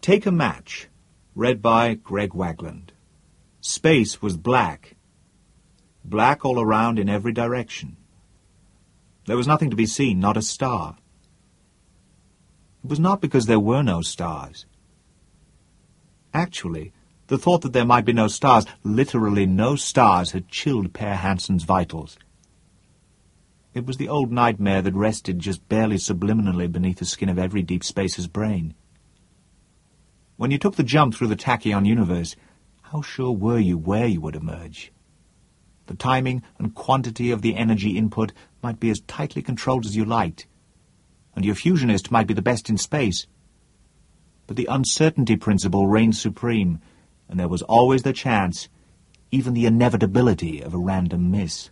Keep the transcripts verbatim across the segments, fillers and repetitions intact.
Take a Match, read by Greg Wagland. Space was black. Black all around in every direction. There was nothing to be seen, not a star. It was not because there were no stars. Actually, the thought that there might be no stars, literally no stars, had chilled Per Hansen's vitals. It was the old nightmare that rested just barely subliminally beneath the skin of every deep spacer's brain. When you took the jump through the tachyon universe, how sure were you where you would emerge? The timing and quantity of the energy input might be as tightly controlled as you liked, and your fusionist might be the best in space. But the uncertainty principle reigned supreme, and there was always the chance, even the inevitability of a random miss.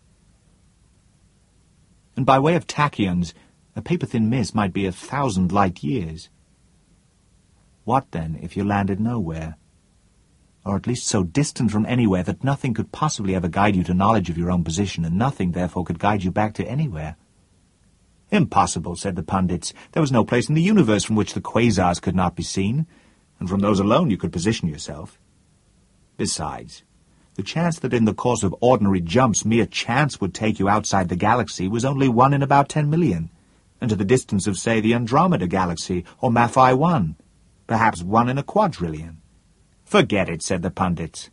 And by way of tachyons, a paper-thin miss might be a thousand light years. What, then, if you landed nowhere? Or at least so distant from anywhere that nothing could possibly ever guide you to knowledge of your own position, and nothing, therefore, could guide you back to anywhere? Impossible, said the pundits. There was no place in the universe from which the quasars could not be seen, and from those alone you could position yourself. Besides, the chance that in the course of ordinary jumps mere chance would take you outside the galaxy was only one in about ten million, and to the distance of, say, the Andromeda Galaxy, or Maffei one, perhaps one in a quadrillion. Forget it, said the pundits.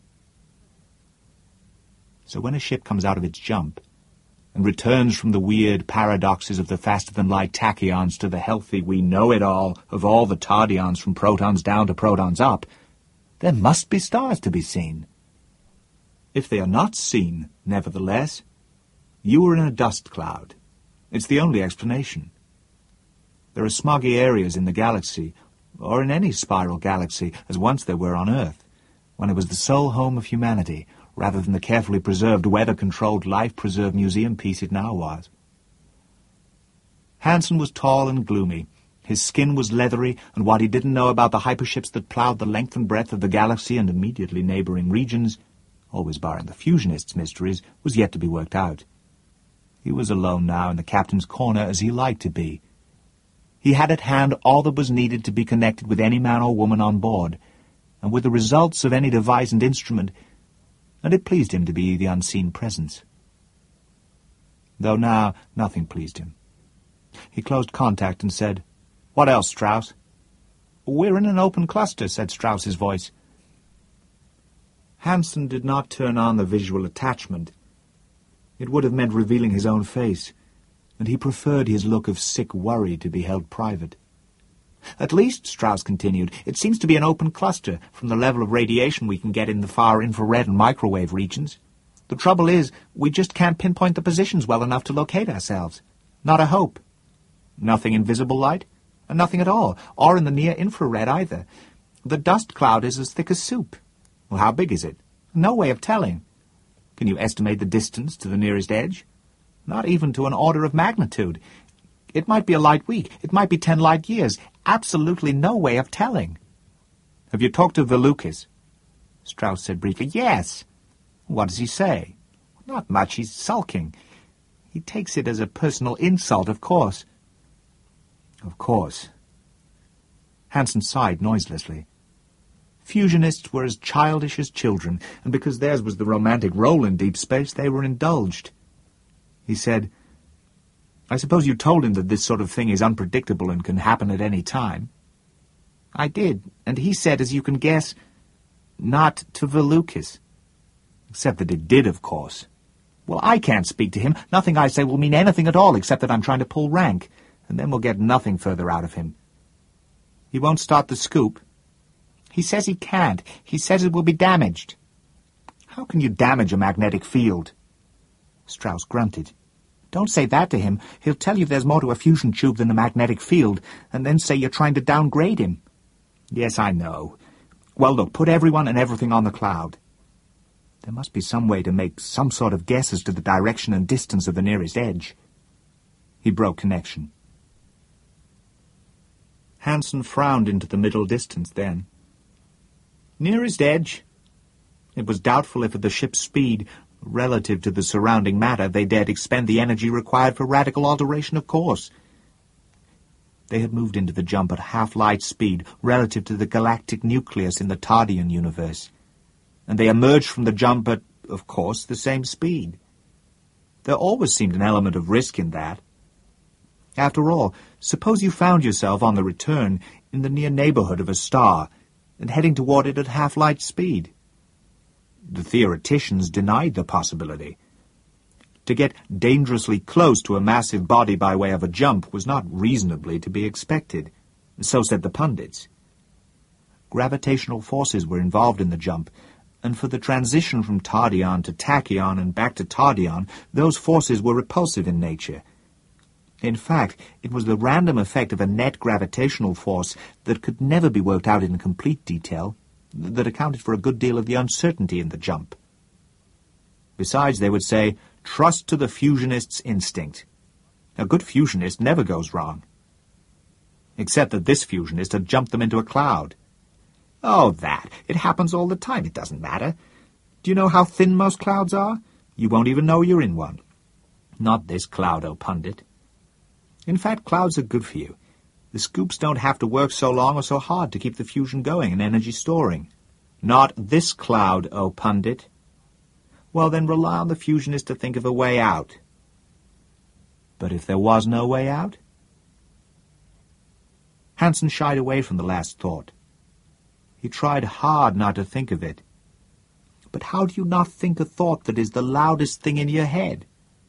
So when a ship comes out of its jump, and returns from the weird paradoxes of the faster-than-light tachyons to the healthy we-know-it-all of all the tardions from protons down to protons up, there must be stars to be seen. If they are not seen, nevertheless, you are in a dust cloud. It's the only explanation. There are smoggy areas in the galaxy, or in any spiral galaxy, as once there were on Earth, when it was the sole home of humanity, rather than the carefully preserved, weather-controlled, life-preserved museum piece it now was. Hansen was tall and gloomy. His skin was leathery, and what he didn't know about the hyperships that ploughed the length and breadth of the galaxy and immediately neighboring regions, always barring the fusionists' mysteries, was yet to be worked out. He was alone now in the captain's corner, as he liked to be. He had at hand all that was needed to be connected with any man or woman on board, and with the results of any device and instrument, and it pleased him to be the unseen presence. Though now nothing pleased him. He closed contact and said, "What else, Strauss?" "We're in an open cluster," said Strauss's voice. Hansen did not turn on the visual attachment. It would have meant revealing his own face, and he preferred his look of sick worry to be held private. "At least," Strauss continued, "it seems to be an open cluster from the level of radiation we can get in the far infrared and microwave regions. The trouble is, we just can't pinpoint the positions well enough to locate ourselves. Not a hope. Nothing in visible light, and nothing at all, or in the near-infrared either. The dust cloud is as thick as soup. Well, how big is it? No way of telling. Can you estimate the distance to the nearest edge? Not even to an order of magnitude. It might be a light week. It might be ten light years. Absolutely no way of telling." "Have you talked to Velukis?" Strauss said briefly, "Yes." "What does he say?" "Not much. He's sulking. He takes it as a personal insult, of course." "Of course." Hansen sighed noiselessly. Fusionists were as childish as children, and because theirs was the romantic role in deep space, they were indulged. He said, "I suppose you told him that this sort of thing is unpredictable and can happen at any time?" "I did, and he said, as you can guess, not to Velukis." "Except that it did, of course." "Well, I can't speak to him. Nothing I say will mean anything at all, except that I'm trying to pull rank, and then we'll get nothing further out of him." "He won't start the scoop?" "He says he can't. He says it will be damaged." "How can you damage a magnetic field?" Strauss grunted. "Don't say that to him. He'll tell you there's more to a fusion tube than a magnetic field, and then say you're trying to downgrade him." "Yes, I know. Well, look, put everyone and everything on the cloud. There must be some way to make some sort of guess as to the direction and distance of the nearest edge." He broke connection. Hansen frowned into the middle distance then. Nearest edge? It was doubtful if at the ship's speed, relative to the surrounding matter, they dared expend the energy required for radical alteration of course. They had moved into the jump at half-light speed relative to the galactic nucleus in the Tardian universe, and they emerged from the jump at, of course, the same speed. There always seemed an element of risk in that. After all, suppose you found yourself on the return in the near neighborhood of a star and heading toward it at half-light speed. The theoreticians denied the possibility. To get dangerously close to a massive body by way of a jump was not reasonably to be expected. So said the pundits. Gravitational forces were involved in the jump, and for the transition from Tardion to Tachyon and back to Tardion, those forces were repulsive in nature. In fact, it was the random effect of a net gravitational force that could never be worked out in complete detail that accounted for a good deal of the uncertainty in the jump. Besides, they would say, trust to the fusionist's instinct. A good fusionist never goes wrong. Except that this fusionist had jumped them into a cloud. Oh, that. It happens all the time. It doesn't matter. Do you know how thin most clouds are? You won't even know you're in one. Not this cloud, oh pundit. In fact, clouds are good for you. The scoops don't have to work so long or so hard to keep the fusion going and energy storing. Not this cloud, oh pundit. Well, then rely on the fusionist to think of a way out. But if there was no way out? Hansen shied away from the last thought. He tried hard not to think of it. But how do you not think a thought that is the loudest thing in your head?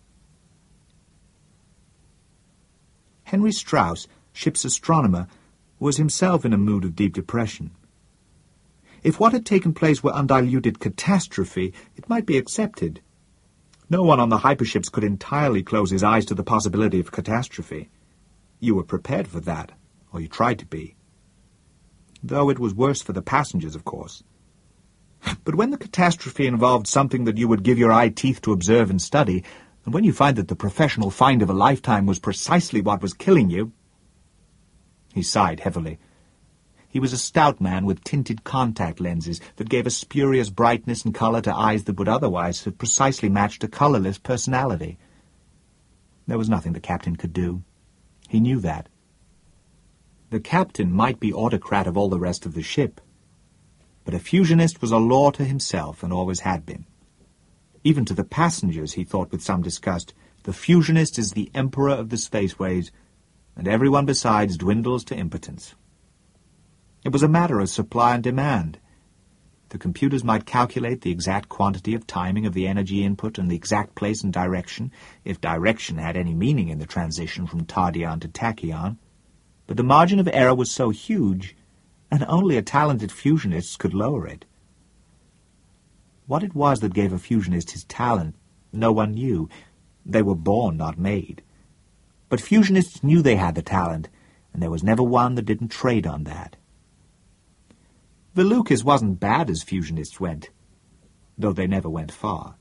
Henry Strauss, ship's astronomer, was himself in a mood of deep depression. If what had taken place were undiluted catastrophe, it might be accepted. No one on the hyperships could entirely close his eyes to the possibility of catastrophe. You were prepared for that, or you tried to be. Though it was worse for the passengers, of course. But when the catastrophe involved something that you would give your eye teeth to observe and study, and when you find that the professional find of a lifetime was precisely what was killing you... He sighed heavily. He was a stout man with tinted contact lenses that gave a spurious brightness and color to eyes that would otherwise have precisely matched a colorless personality. There was nothing the captain could do. He knew that. The captain might be autocrat of all the rest of the ship, but a fusionist was a law to himself and always had been. Even to the passengers, he thought with some disgust, the fusionist is the emperor of the spaceways, and everyone besides dwindles to impotence. It was a matter of supply and demand. The computers might calculate the exact quantity of timing of the energy input and the exact place and direction, if direction had any meaning in the transition from Tardion to Tachyon, but the margin of error was so huge, and only a talented fusionist could lower it. What it was that gave a fusionist his talent, no one knew. They were born, not made. But fusionists knew they had the talent, and there was never one that didn't trade on that. Valukas wasn't bad as fusionists went, though they never went far.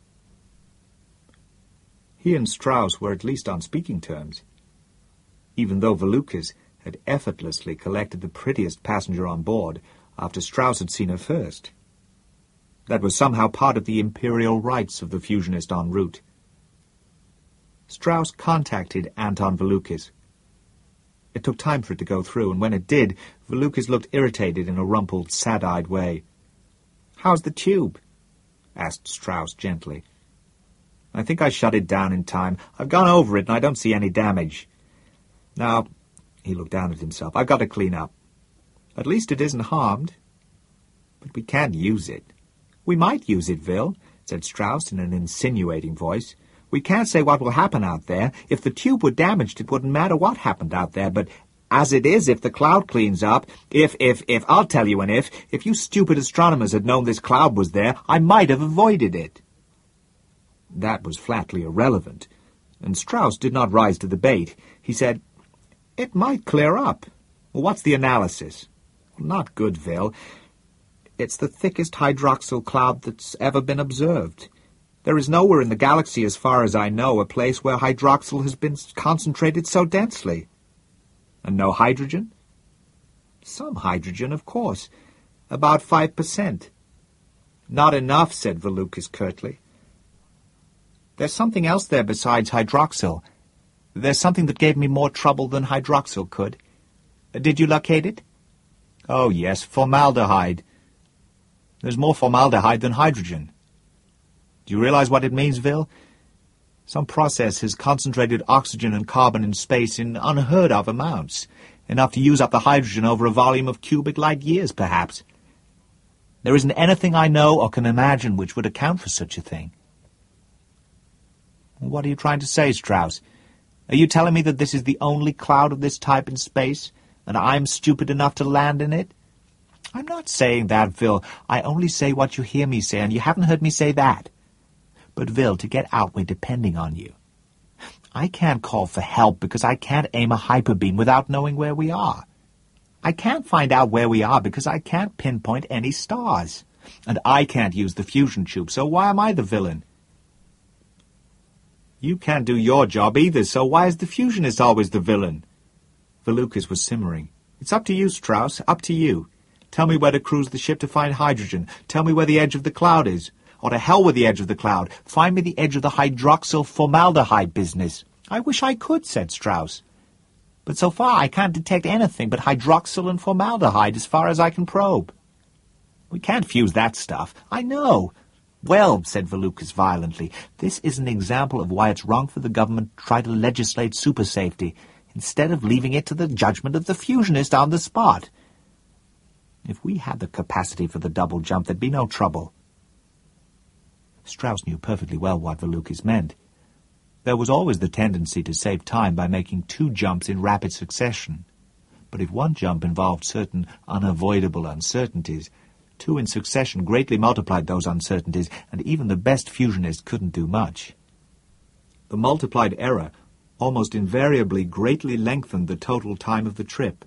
He and Strauss were at least on speaking terms, even though Valukas had effortlessly collected the prettiest passenger on board after Strauss had seen her first. That was somehow part of the imperial rights of the fusionist en route. Strauss contacted Anton Valukas. It took time for it to go through, and when it did, Valukas looked irritated in a rumpled, sad-eyed way. "How's the tube?" asked Strauss gently. "I think I shut it down in time. I've gone over it, and I don't see any damage. Now," he looked down at himself, "I've got to clean up. At least it isn't harmed. But we can't use it." "We might use it, Vil," said Strauss in an insinuating voice. "We can't say what will happen out there. If the tube were damaged, it wouldn't matter what happened out there, but as it is, if the cloud cleans up, if, if, if, I'll tell you an if, if you stupid astronomers had known this cloud was there, I might have avoided it." That was flatly irrelevant, and Strauss did not rise to the bait. He said, "It might clear up. Well, what's the analysis?" "Not good, Vil. It's the thickest hydroxyl cloud that's ever been observed. There is nowhere in the galaxy, as far as I know, a place where hydroxyl has been concentrated so densely." "And no hydrogen?" "Some hydrogen, of course. About five percent. "Not enough," said Valukas curtly. "There's something else there besides hydroxyl. There's something that gave me more trouble than hydroxyl could. Did you locate it? Oh, yes, formaldehyde. There's more formaldehyde than hydrogen. Do you realize what it means, Vil? Some process has concentrated oxygen and carbon in space in unheard-of amounts, enough to use up the hydrogen over a volume of cubic light years, perhaps. There isn't anything I know or can imagine which would account for such a thing. What are you trying to say, Strauss? Are you telling me that this is the only cloud of this type in space, and I'm stupid enough to land in it? I'm not saying that, Vil. I only say what you hear me say, and you haven't heard me say that. But, Vil, to get out, we're depending on you. I can't call for help because I can't aim a hyperbeam without knowing where we are. I can't find out where we are because I can't pinpoint any stars. And I can't use the fusion tube, so why am I the villain? You can't do your job either, so why is the fusionist always the villain? Valoukas was simmering. It's up to you, Strauss, up to you. Tell me where to cruise the ship to find hydrogen. Tell me where the edge of the cloud is. Or to hell with the edge of the cloud. Find me the edge of the hydroxyl formaldehyde business. I wish I could, said Strauss. But so far I can't detect anything but hydroxyl and formaldehyde as far as I can probe. We can't fuse that stuff. I know. Well, said Valoukas violently, this is an example of why it's wrong for the government to try to legislate super safety, instead of leaving it to the judgment of the fusionist on the spot. If we had the capacity for the double jump, there'd be no trouble. Strauss knew perfectly well what Valoukas meant. There was always the tendency to save time by making two jumps in rapid succession. But if one jump involved certain unavoidable uncertainties, two in succession greatly multiplied those uncertainties, and even the best fusionist couldn't do much. The multiplied error almost invariably greatly lengthened the total time of the trip.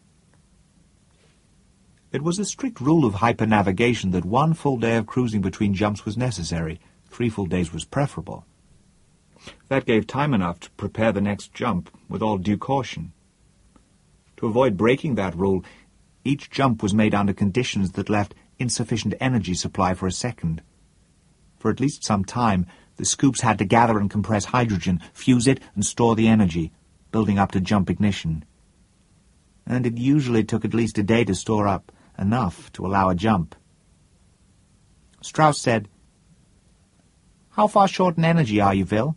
It was a strict rule of hypernavigation that one full day of cruising between jumps was necessary. Three full days was preferable. That gave time enough to prepare the next jump with all due caution. To avoid breaking that rule, each jump was made under conditions that left insufficient energy supply for a second. For at least some time, the scoops had to gather and compress hydrogen, fuse it, and store the energy, building up to jump ignition. And it usually took at least a day to store up enough to allow a jump. Strauss said, "How far short in energy are you, Vil?"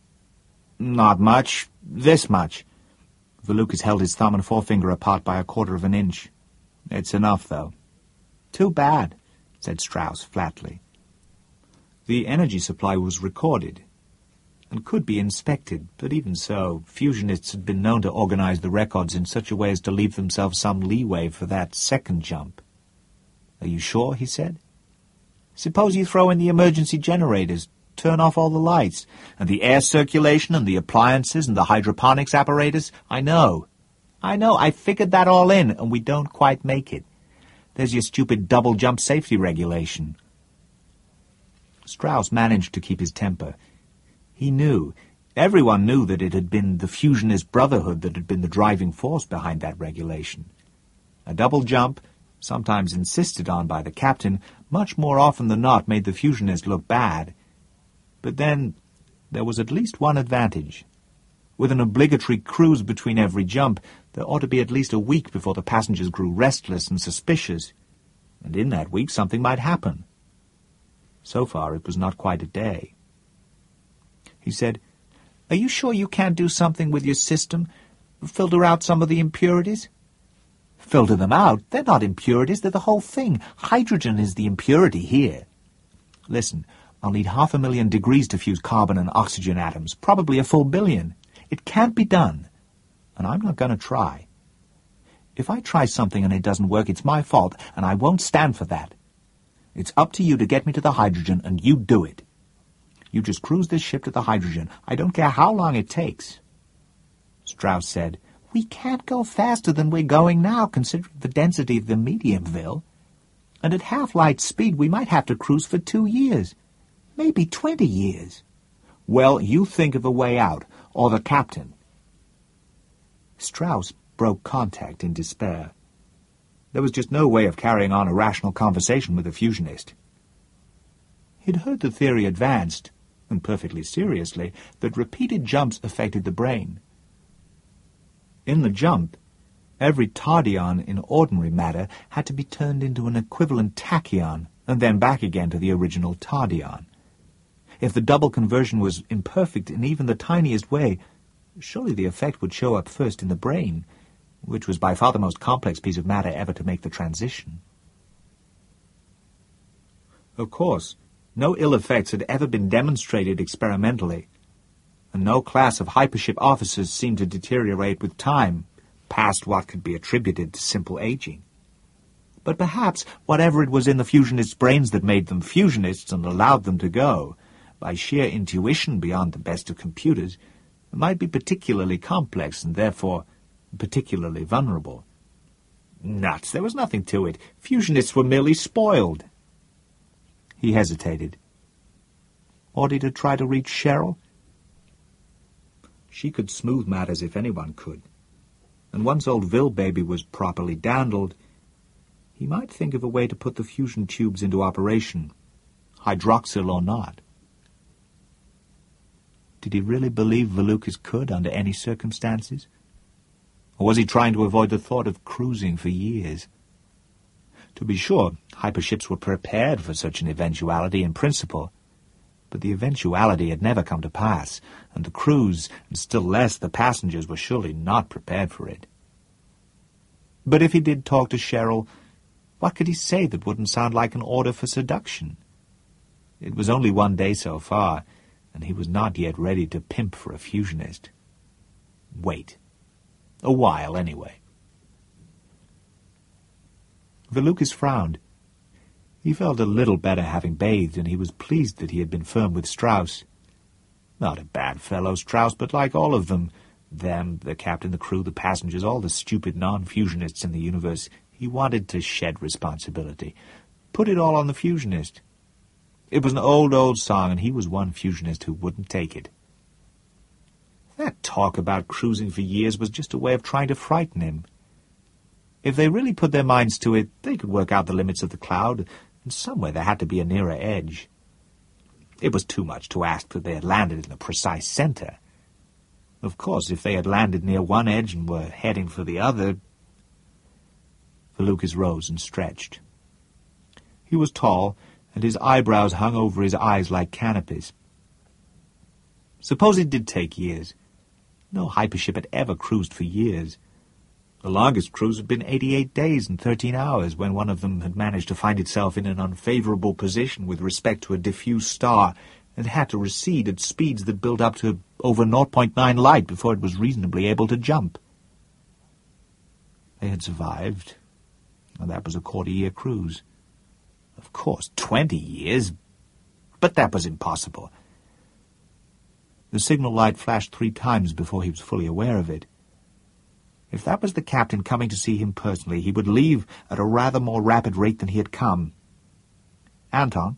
"Not much. This much." Valoukas held his thumb and forefinger apart by a quarter of an inch. "It's enough, though." "Too bad," said Strauss flatly. The energy supply was recorded and could be inspected, but even so, fusionists had been known to organize the records in such a way as to leave themselves some leeway for that second jump. "Are you sure?" he said. "Suppose you throw in the emergency generators, turn off all the lights, and the air circulation and the appliances and the hydroponics apparatus. I know. I know. I figured that all in, and we don't quite make it. There's your stupid double-jump safety regulation." Strauss managed to keep his temper. He knew, everyone knew that it had been the fusionist brotherhood that had been the driving force behind that regulation. A double jump, sometimes insisted on by the captain, much more often than not made the fusionist look bad. But then, there was at least one advantage. With an obligatory cruise between every jump, there ought to be at least a week before the passengers grew restless and suspicious. And in that week something might happen. So far it was not quite a day. He said, "Are you sure you can't do something with your system? Filter out some of the impurities?" "Filter them out? They're not impurities, they're the whole thing. Hydrogen is the impurity here. Listen, I'll need half a million degrees to fuse carbon and oxygen atoms, probably a full billion. It can't be done, and I'm not going to try. If I try something and it doesn't work, it's my fault, and I won't stand for that. It's up to you to get me to the hydrogen, and you do it. You just cruise this ship to the hydrogen. I don't care how long it takes." Strauss said, "We can't go faster than we're going now, considering the density of the medium, Vil. And at half-light speed, we might have to cruise for two years, maybe twenty years." "Well, you think of a way out, or the captain." Strauss broke contact in despair. There was just no way of carrying on a rational conversation with a fusionist. He'd heard the theory advanced, and perfectly seriously, that repeated jumps affected the brain. In the jump, Every tachyon in ordinary matter had to be turned into an equivalent tachyon, and then back again to the original tachyon. If the double conversion was imperfect in even the tiniest way, surely the effect would show up first in the brain, which was by far the most complex piece of matter ever to make the transition. Of course, no ill effects had ever been demonstrated experimentally, and no class of hypership officers seemed to deteriorate with time, past what could be attributed to simple aging. But perhaps whatever it was in the fusionists' brains that made them fusionists and allowed them to go, by sheer intuition beyond the best of computers, might be particularly complex and therefore particularly vulnerable. Nuts, there was nothing to it. Fusionists were merely spoiled. He hesitated. Ought he to try to reach Cheryl? She could smooth matters if anyone could, and once old Vil baby was properly dandled, he might think of a way to put the fusion tubes into operation, hydroxyl or not. Did he really believe Valukas could under any circumstances? Or was he trying to avoid the thought of cruising for years? To be sure, hyperships were prepared for such an eventuality in principle, but the eventuality had never come to pass, and the crews, and still less the passengers, were surely not prepared for it. But if he did talk to Cheryl, what could he say that wouldn't sound like an order for seduction? It was only one day so far, and he was not yet ready to pimp for a fusionist. Wait. A while, anyway. Valukas frowned. He felt a little better having bathed, and he was pleased that he had been firm with Strauss. Not a bad fellow, Strauss, but like all of them, them, the captain, the crew, the passengers, all the stupid non-fusionists in the universe, he wanted to shed responsibility. Put it all on the fusionist. It was an old, old song, and he was one fusionist who wouldn't take it. That talk about cruising for years was just a way of trying to frighten him. If they really put their minds to it, they could work out the limits of the cloud, and somewhere there had to be a nearer edge. It was too much to ask that they had landed in the precise center. Of course, if they had landed near one edge and were heading for the other... Valukas rose and stretched. He was tall, and his eyebrows hung over his eyes like canopies. Suppose it did take years. No hypership had ever cruised for years. The longest cruise had been eighty-eight days and thirteen hours, when one of them had managed to find itself in an unfavorable position with respect to a diffuse star and had to recede at speeds that built up to over zero point nine light before it was reasonably able to jump. They had survived, and that was a quarter-year cruise. Of course, twenty years, but that was impossible. The signal light flashed three times before he was fully aware of it. If that was the captain coming to see him personally, he would leave at a rather more rapid rate than he had come. Anton?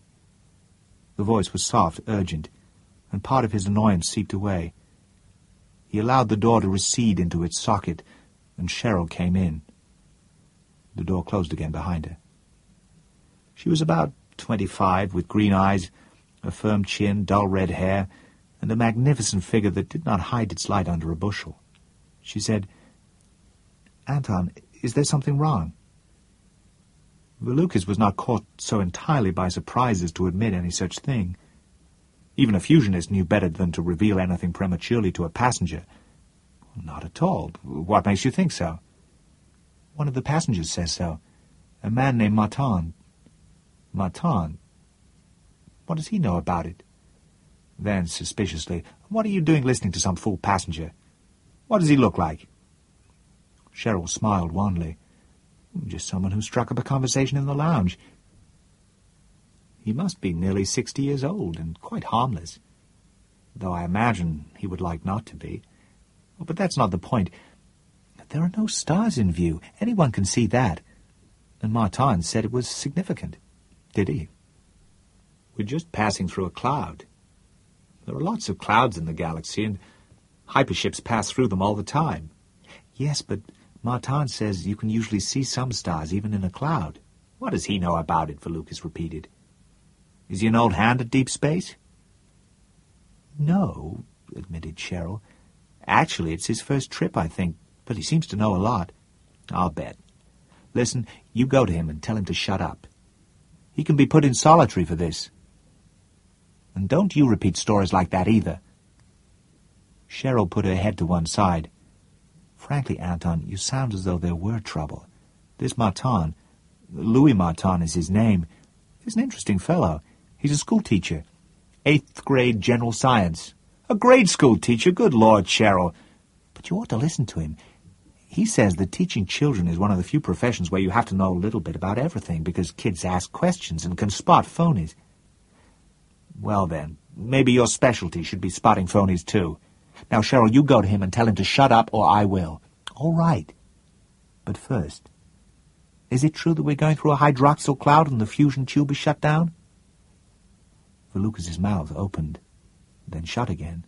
The voice was soft, urgent, and part of his annoyance seeped away. He allowed the door to recede into its socket, and Cheryl came in. The door closed again behind her. She was about twenty-five, with green eyes, a firm chin, dull red hair, and a magnificent figure that did not hide its light under a bushel. She said, "Anton, is there something wrong?" Valukas was not caught so entirely by surprise as to admit any such thing. Even a fusionist knew better than to reveal anything prematurely to a passenger. "Not at all. What makes you think so?" "One of the passengers says so. A man named Martin." "Martin? What does he know about it?" Then, suspiciously, "What are you doing listening to some fool passenger? What does he look like?" Cheryl smiled wanly. "Just someone who struck up a conversation in the lounge. He must be nearly sixty years old and quite harmless, though I imagine he would like not to be. But that's not the point. There are no stars in view. Anyone can see that. And Martin said it was significant." "Did he?" "We're just passing through a cloud. There are lots of clouds in the galaxy, and hyperships pass through them all the time." "Yes, but Martin says you can usually see some stars even in a cloud." "What does he know about it?" Valukas repeated. "Is he an old hand at deep space?" "No," admitted Cheryl. "Actually, it's his first trip, I think. But he seems to know a lot. I'll bet. Listen, you go to him and tell him to shut up. He can be put in solitary for this. And don't you repeat stories like that either. Cheryl put her head to one side. Frankly, Anton, you sound as though there were trouble. This Martin, Louis Martin is his name, is an interesting fellow. He's a school teacher. Eighth grade general science. A grade school teacher, good Lord, Cheryl. But you ought to listen to him. He says that teaching children is one of the few professions where you have to know a little bit about everything, because kids ask questions and can spot phonies. Well then, maybe your specialty should be spotting phonies too. Now, Cheryl, you go to him and tell him to shut up, or I will. All right. But first, is it true that we're going through a hydroxyl cloud and the fusion tube is shut down? Valoukas' mouth opened, then shut again.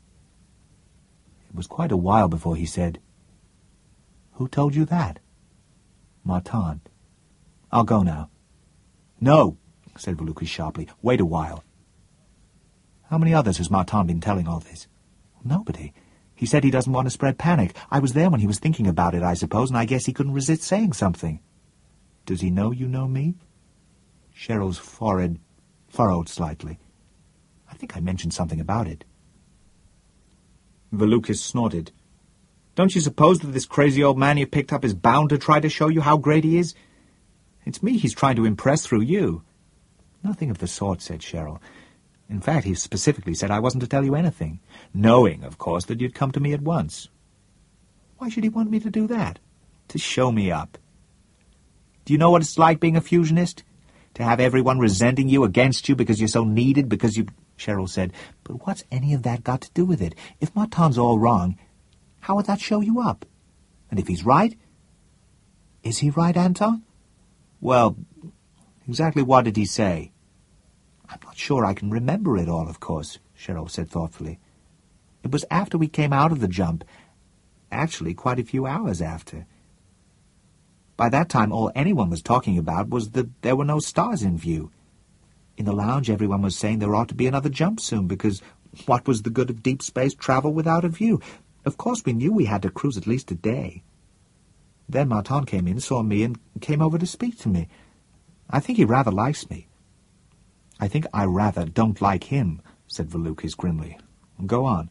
It was quite a while before he said, "Who told you that?" "Martin." "I'll go now." "No," said Valoukas sharply. "Wait a while." "How many others has Martin been telling all this?" "Nobody. He said he doesn't want to spread panic. I was there when he was thinking about it, I suppose, and I guess he couldn't resist saying something." "Does he know you know me?" Cheryl's forehead furrowed slightly. "I think I mentioned something about it." Valoukas snorted. "Don't you suppose that this crazy old man you picked up is bound to try to show you how great he is? It's me he's trying to impress through you." "Nothing of the sort," said Cheryl. "In fact, he specifically said I wasn't to tell you anything, knowing, of course, that you'd come to me at once." "Why should he want me to do that?" "To show me up. Do you know what it's like being a fusionist? To have everyone resenting you against you because you're so needed, because you—" Cheryl said, "But what's any of that got to do with it? If Martin's all wrong, how would that show you up? And if he's right—" "Is he right, Anton?" "Well, exactly what did he say?" "I'm not sure I can remember it all, of course," Cheryl said thoughtfully. "It was after we came out of the jump. Actually, quite a few hours after. By that time, all anyone was talking about was that there were no stars in view. In the lounge, everyone was saying there ought to be another jump soon, because what was the good of deep space travel without a view? Of course, we knew we had to cruise at least a day. Then Martin came in, saw me, and came over to speak to me. I think he rather likes me." "I think I rather don't like him," said Valoukas grimly. "Go on."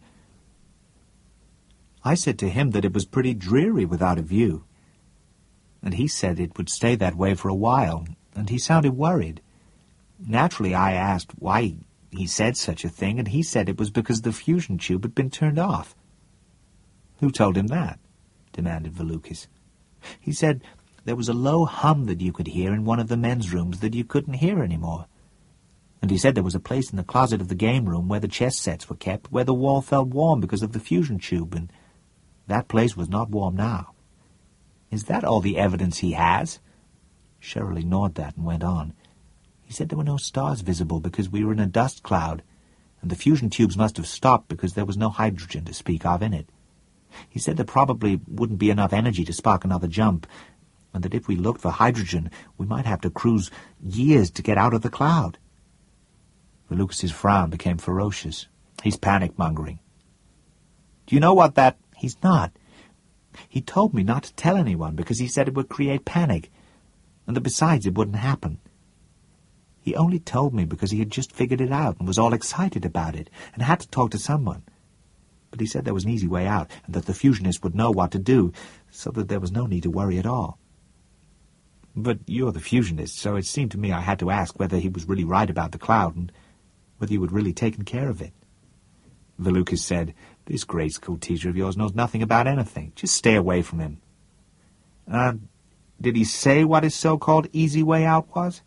"I said to him that it was pretty dreary without a view. And he said it would stay that way for a while, and he sounded worried. Naturally, I asked why he said such a thing, and he said it was because the fusion tube had been turned off." "Who told him that?" demanded Valoukas. "He said there was a low hum that you could hear in one of the men's rooms that you couldn't hear anymore. And he said there was a place in the closet of the game room where the chess sets were kept, where the wall felt warm because of the fusion tube, and that place was not warm now." "Is that all the evidence he has?" Cheryl ignored that and went on. "He said there were no stars visible because we were in a dust cloud, and the fusion tubes must have stopped because there was no hydrogen to speak of in it. He said there probably wouldn't be enough energy to spark another jump, and that if we looked for hydrogen, we might have to cruise years to get out of the cloud." Valoukas' frown became ferocious. "He's panic-mongering." "Do you know what that—" "He's not. He told me not to tell anyone because he said it would create panic, and that besides it wouldn't happen. He only told me because he had just figured it out and was all excited about it and had to talk to someone. But he said there was an easy way out and that the fusionists would know what to do, so that there was no need to worry at all." "But you're the fusionist, so it seemed to me I had to ask whether he was really right about the cloud and whether you had really taken care of it." Valoukas said, "This grade school teacher of yours knows nothing about anything. Just stay away from him." Uh, did he say what his so-called easy way out was?"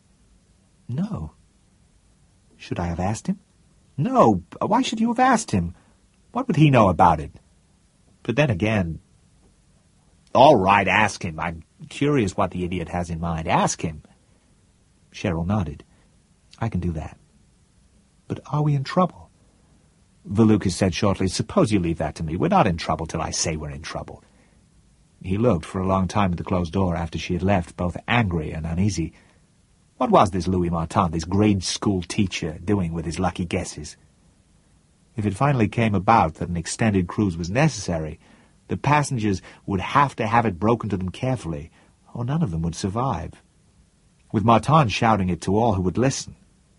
"No." "Should I have asked him?" "No. Why should you have asked him? What would he know about it? But then again—" "All right, ask him. I'm curious what the idiot has in mind. Ask him." Cheryl nodded. "I can do that. But are we in trouble?" Valoukas said shortly, "Suppose you leave that to me. We're not in trouble till I say we're in trouble." He looked for a long time at the closed door after she had left, both angry and uneasy. What was this Louis Martin, this grade school teacher, doing with his lucky guesses? If it finally came about that an extended cruise was necessary, The passengers would have to have it broken to them carefully, or none of them would survive, with Martin shouting it to all who would listen.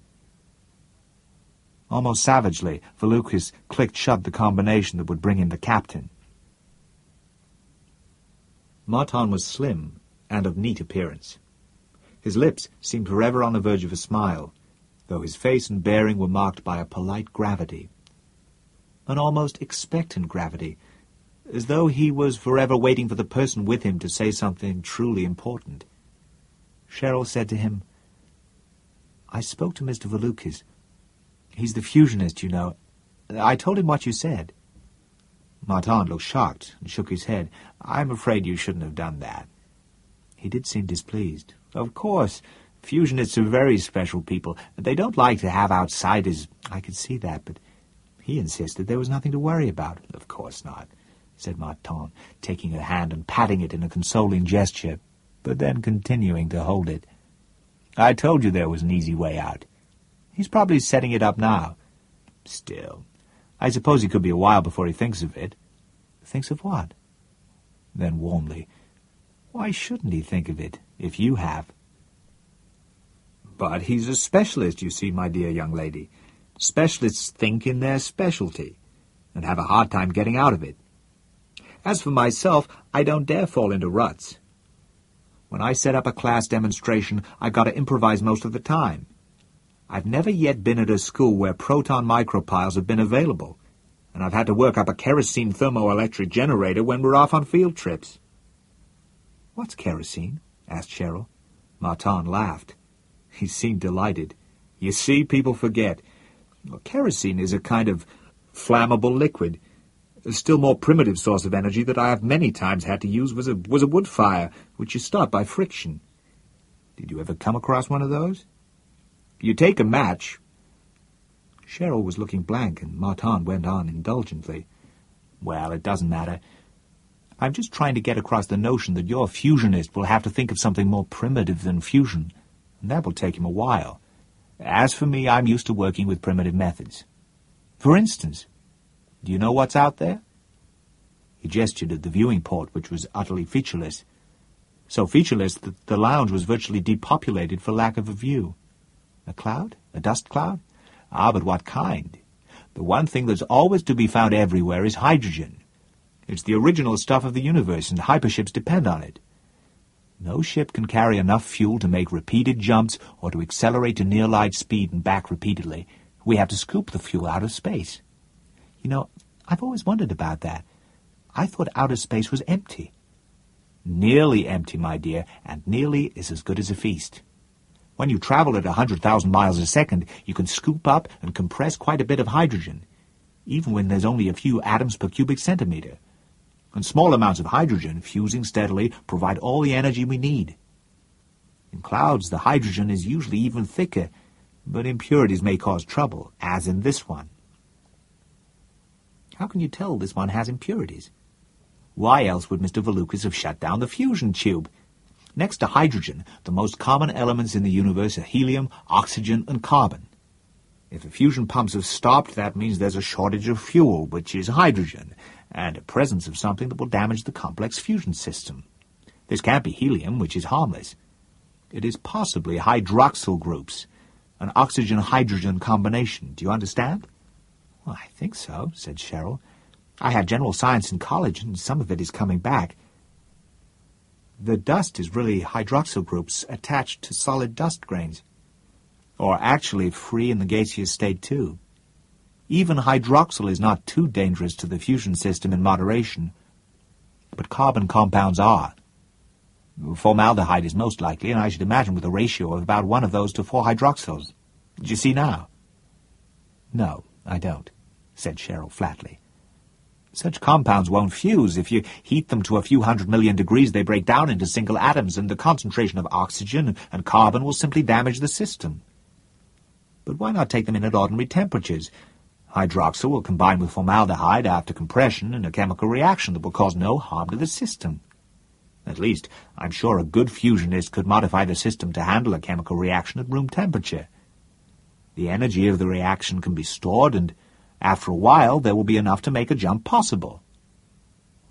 Almost savagely, Volucas clicked shut the combination that would bring in the captain. Martin was slim and of neat appearance. His lips seemed forever on the verge of a smile, though his face and bearing were marked by a polite gravity, an almost expectant gravity, as though he was forever waiting for the person with him to say something truly important. Cheryl said to him, "I spoke to Mister Volucas. He's the fusionist, you know. I told him what you said." Martin looked shocked and shook his head. "I'm afraid you shouldn't have done that." He did seem displeased. "Of course, fusionists are very special people. They don't like to have outsiders." "I could see that, but he insisted there was nothing to worry about." "Of course not," said Martin, taking her hand and patting it in a consoling gesture, but then continuing to hold it. "I told you there was an easy way out. He's probably setting it up now. Still, I suppose it could be a while before he thinks of it." "Thinks of what?" Then warmly, "Why shouldn't he think of it, if you have?" "But he's a specialist, you see, my dear young lady. Specialists think in their specialty, and have a hard time getting out of it. As for myself, I don't dare fall into ruts. When I set up a class demonstration, I've got to improvise most of the time. I've never yet been at a school where proton micropiles have been available, and I've had to work up a kerosene thermoelectric generator when we're off on field trips." "What's kerosene?" asked Cheryl. Martin laughed. He seemed delighted. "You see, people forget. Well, kerosene is a kind of flammable liquid. A still more primitive source of energy that I have many times had to use was a, was a wood fire, which you start by friction. Did you ever come across one of those? You take a match." Cheryl was looking blank, and Martin went on indulgently. "Well, it doesn't matter. I'm just trying to get across the notion that your fusionist will have to think of something more primitive than fusion, and that will take him a while. As for me, I'm used to working with primitive methods. For instance, do you know what's out there?" He gestured at the viewing port, which was utterly featureless. So featureless that the lounge was virtually depopulated for lack of a view. A cloud? A dust cloud? Ah, but what kind? The one thing that's always to be found everywhere is hydrogen. It's the original stuff of the universe, and hyperships depend on it. No ship can carry enough fuel to make repeated jumps or to accelerate to near-light speed and back repeatedly. We have to scoop the fuel out of space. You know, I've always wondered about that. I thought outer space was empty." "Nearly empty, my dear, and nearly is as good as a feast. When you travel at a hundred thousand miles a second, you can scoop up and compress quite a bit of hydrogen, even when there's only a few atoms per cubic centimeter. And small amounts of hydrogen, fusing steadily, provide all the energy we need. In clouds, the hydrogen is usually even thicker, but impurities may cause trouble, as in this one." "How can you tell this one has impurities?" "Why else would Mister Volucas have shut down the fusion tube? Next to hydrogen, the most common elements in the universe are helium, oxygen, and carbon. If the fusion pumps have stopped, that means there's a shortage of fuel, which is hydrogen, and a presence of something that will damage the complex fusion system. This can't be helium, which is harmless. It is possibly hydroxyl groups, an oxygen-hydrogen combination. Do you understand?" "Well, I think so," said Cheryl. "I had general science in college, and some of it is coming back. The dust is really hydroxyl groups attached to solid dust grains, or actually free in the gaseous state, too. Even hydroxyl is not too dangerous to the fusion system in moderation, but carbon compounds are. Formaldehyde is most likely, and I should imagine with a ratio of about one of those to four hydroxyls. Do you see now?" "No, I don't," said Cheryl flatly. "Such compounds won't fuse. If you heat them to a few hundred million degrees, they break down into single atoms, and the concentration of oxygen and carbon will simply damage the system. But why not take them in at ordinary temperatures? Hydroxyl will combine with formaldehyde after compression in a chemical reaction that will cause no harm to the system. At least, I'm sure a good fusionist could modify the system to handle a chemical reaction at room temperature. The energy of the reaction can be stored, and after a while there will be enough to make a jump possible."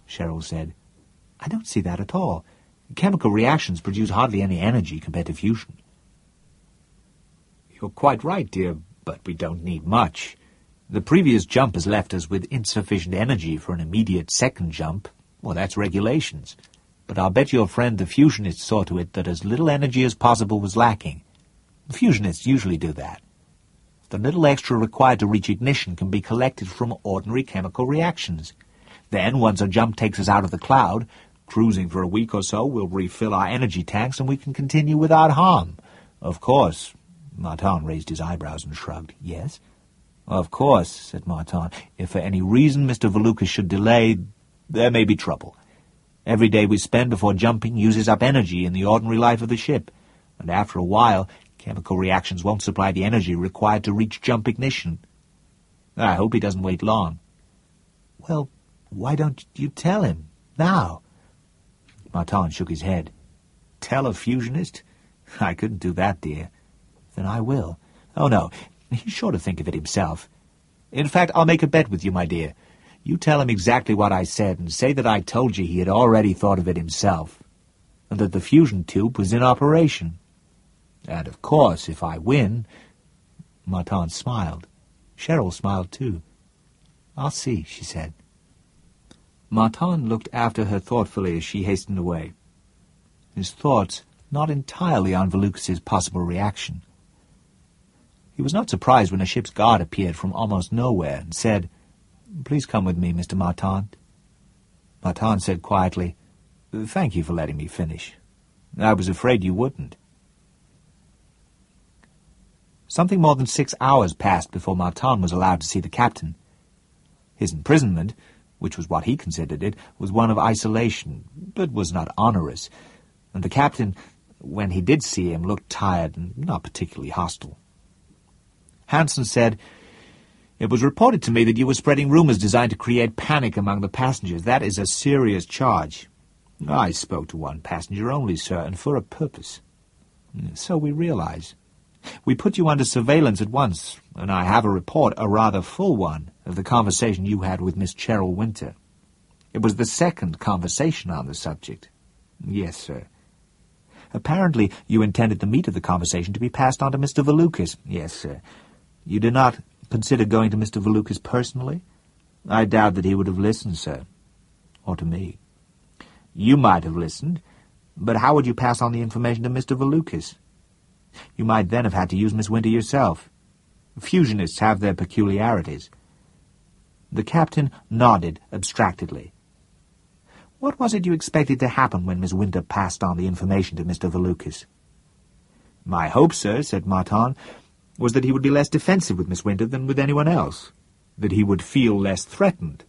Cheryl said. I don't see that at all. Chemical reactions produce hardly any energy compared to fusion. You're quite right, dear, but we don't need much. The previous jump has left us with insufficient energy for an immediate second jump. Well, that's regulations. But I'll bet your friend the fusionist saw to it that as little energy as possible was lacking. The fusionists usually do that. The little extra required to reach ignition can be collected from ordinary chemical reactions. Then, once a jump takes us out of the cloud, cruising for a week or so, we'll refill our energy tanks and we can continue without harm. Of course. Martin raised his eyebrows and shrugged. Yes? Of course, said Martin. If for any reason Mister Volucas should delay, there may be trouble. Every day we spend before jumping uses up energy in the ordinary life of the ship, and after a while, chemical reactions won't supply the energy required to reach jump ignition. I hope he doesn't wait long. Well, why don't you tell him, now? Martin shook his head. Tell a fusionist? I couldn't do that, dear. Then I will. Oh, no, he's sure to think of it himself. In fact, I'll make a bet with you, my dear. You tell him exactly what I said, and say that I told you he had already thought of it himself, and that the fusion tube was in operation. And, of course, if I win... Martin smiled. Cheryl smiled, too. I'll see, she said. Martin looked after her thoughtfully as she hastened away. His thoughts not entirely on Volucas's possible reaction. He was not surprised when a ship's guard appeared from almost nowhere and said, Please come with me, Mister Martin. Martin said quietly, Thank you for letting me finish. I was afraid you wouldn't. Something more than six hours passed before Martin was allowed to see the captain. His imprisonment, which was what he considered it, was one of isolation, but was not onerous, and the captain, when he did see him, looked tired and not particularly hostile. Hansen said, It was reported to me that you were spreading rumors designed to create panic among the passengers. That is a serious charge. I spoke to one passenger only, sir, and for a purpose. So we realize. We put you under surveillance at once, and I have a report, a rather full one, of the conversation you had with Miss Cheryl Winter. It was the second conversation on the subject. Yes, sir. Apparently you intended the meat of the conversation to be passed on to Mister Volucas. Yes, sir. You did not consider going to Mister Volucas personally? I doubt that he would have listened, sir. Or to me. You might have listened, but how would you pass on the information to Mister Volucas? You might then have had to use Miss Winter yourself. Fusionists have their peculiarities. The captain nodded abstractedly. What was it you expected to happen when Miss Winter passed on the information to Mister Volucas? My hope, sir, said Martin, was that he would be less defensive with Miss Winter than with anyone else, that he would feel less threatened.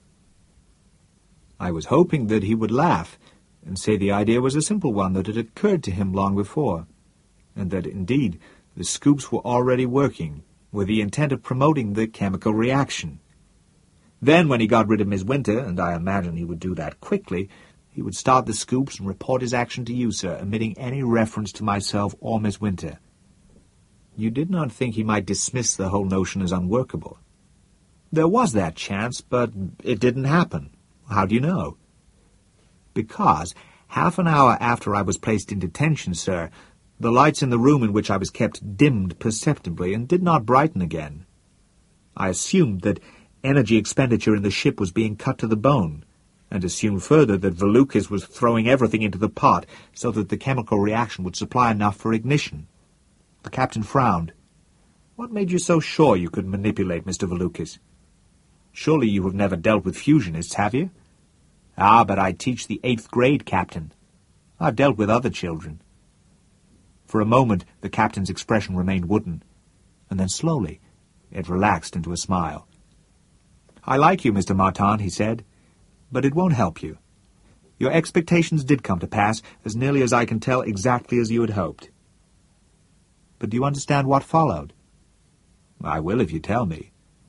I was hoping that he would laugh and say the idea was a simple one that had occurred to him long before, and that, indeed, the scoops were already working, with the intent of promoting the chemical reaction. Then, when he got rid of Miss Winter, and I imagine he would do that quickly, he would start the scoops and report his action to you, sir, omitting any reference to myself or Miss Winter. You did not think he might dismiss the whole notion as unworkable. There was that chance, but it didn't happen. How do you know? Because, half an hour after I was placed in detention, sir, the lights in the room in which I was kept dimmed perceptibly and did not brighten again. I assumed that energy expenditure in the ship was being cut to the bone, and assumed further that Volucas was throwing everything into the pot so that the chemical reaction would supply enough for ignition. The captain frowned. What made you so sure you could manipulate Mister Volucas? Surely you have never dealt with fusionists, have you? Ah, but I teach the eighth grade, Captain. I've dealt with other children. For a moment the captain's expression remained wooden, and then slowly it relaxed into a smile. I like you, Mister Martin, he said, but it won't help you. Your expectations did come to pass, as nearly as I can tell exactly as you had hoped. But do you understand what followed? I will if you tell me.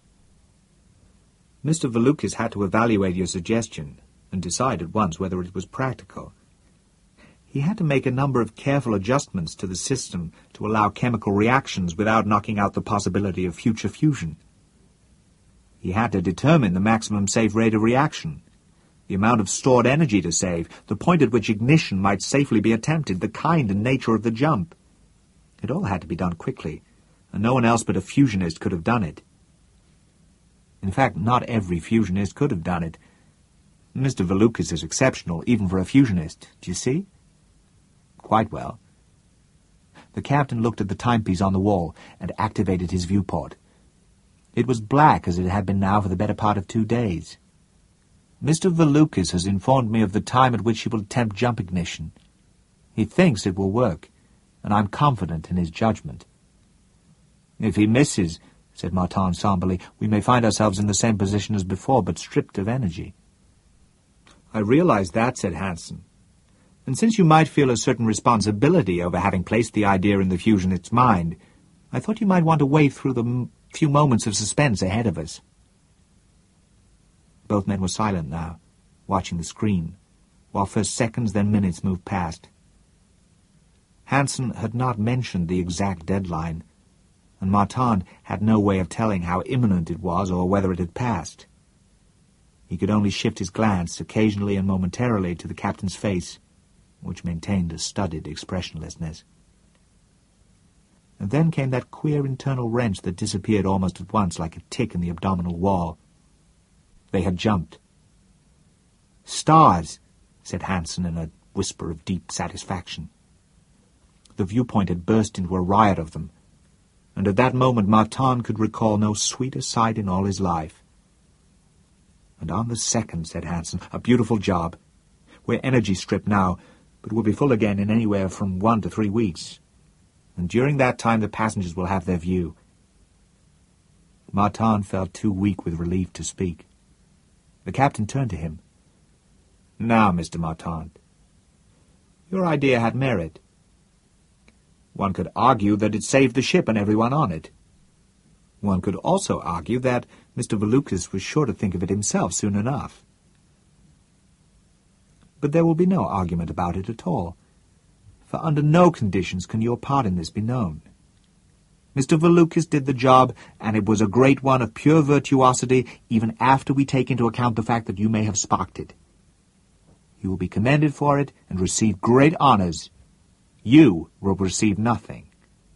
Mister Volucas had to evaluate your suggestion and decide at once whether it was practical. He had to make a number of careful adjustments to the system to allow chemical reactions without knocking out the possibility of future fusion. He had to determine the maximum safe rate of reaction, The amount of stored energy to save, the point at which ignition might safely be attempted, the kind and nature of the jump. It all had to be done quickly, and no one else but a fusionist could have done it. In fact, not every fusionist could have done it. Mister Valoukas is exceptional, even for a fusionist. Do you see? Quite well. The captain looked at the timepiece on the wall and activated his viewport. It was black as it had been now for the better part of two days. Mister Valoukas has informed me of the time at which he will attempt jump ignition. He thinks it will work, and I'm confident in his judgment. If he misses, said Martin somberly, we may find ourselves in the same position as before, but stripped of energy. I realize that, said Hansen. And since you might feel a certain responsibility over having placed the idea in the fusionist's mind, I thought you might want to wait through the m few moments of suspense ahead of us. Both men were silent now, watching the screen, while first seconds, then minutes moved past. Hansen had not mentioned the exact deadline, and Martin had no way of telling how imminent it was or whether it had passed. He could only shift his glance occasionally and momentarily to the captain's face, which maintained a studied expressionlessness. And then came that queer internal wrench that disappeared almost at once like a tick in the abdominal wall. They had jumped. "Stars," said Hansen in a whisper of deep satisfaction. The viewpoint had burst into a riot of them, and at that moment Martin could recall no sweeter sight in all his life. And on the second, said Hansen, a beautiful job. We're energy stripped now, but we'll be full again in anywhere from one to three weeks. And during that time the passengers will have their view. Martin felt too weak with relief to speak. The captain turned to him. Now, Mister Martin, your idea had merit. One could argue that it saved the ship and everyone on it. One could also argue that Mister Valoukas was sure to think of it himself soon enough. But there will be no argument about it at all, for under no conditions can your part in this be known. Mister Valoukas did the job, and it was a great one of pure virtuosity, even after we take into account the fact that you may have sparked it. He will be commended for it and receive great honors. You will receive nothing.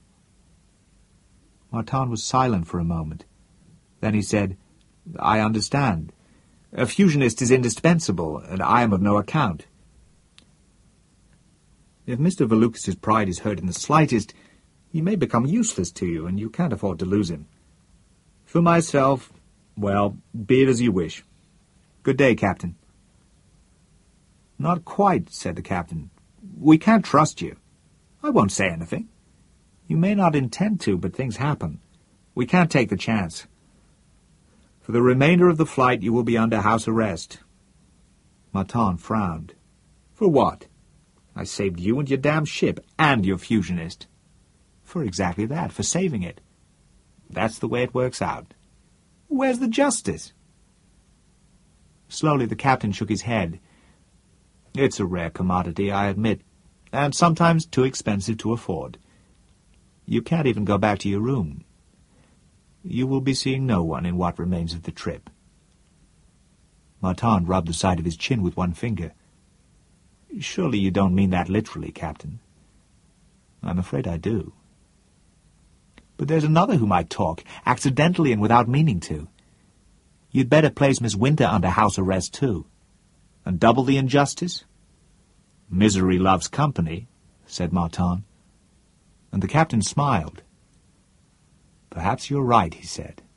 Martin was silent for a moment. Then he said, I understand. A fusionist is indispensable, and I am of no account. If Mister Valoukas' pride is hurt in the slightest, he may become useless to you, and you can't afford to lose him. For myself, well, be it as you wish. Good day, Captain. Not quite, said the captain. We can't trust you. I won't say anything. You may not intend to, but things happen. We can't take the chance. For the remainder of the flight, you will be under house arrest. Martin frowned. For what? I saved you and your damn ship, and your fusionist. For exactly that, for saving it. That's the way it works out. Where's the justice? Slowly the captain shook his head. It's a rare commodity, I admit, and sometimes too expensive to afford. You can't even go back to your room. You will be seeing no one in what remains of the trip. Martin rubbed the side of his chin with one finger. Surely you don't mean that literally, Captain. I'm afraid I do. But there's another who might talk, accidentally and without meaning to. You'd better place Miss Winter under house arrest, too. And double the injustice? Misery loves company, said Martin. And the captain smiled. Perhaps you're right, he said.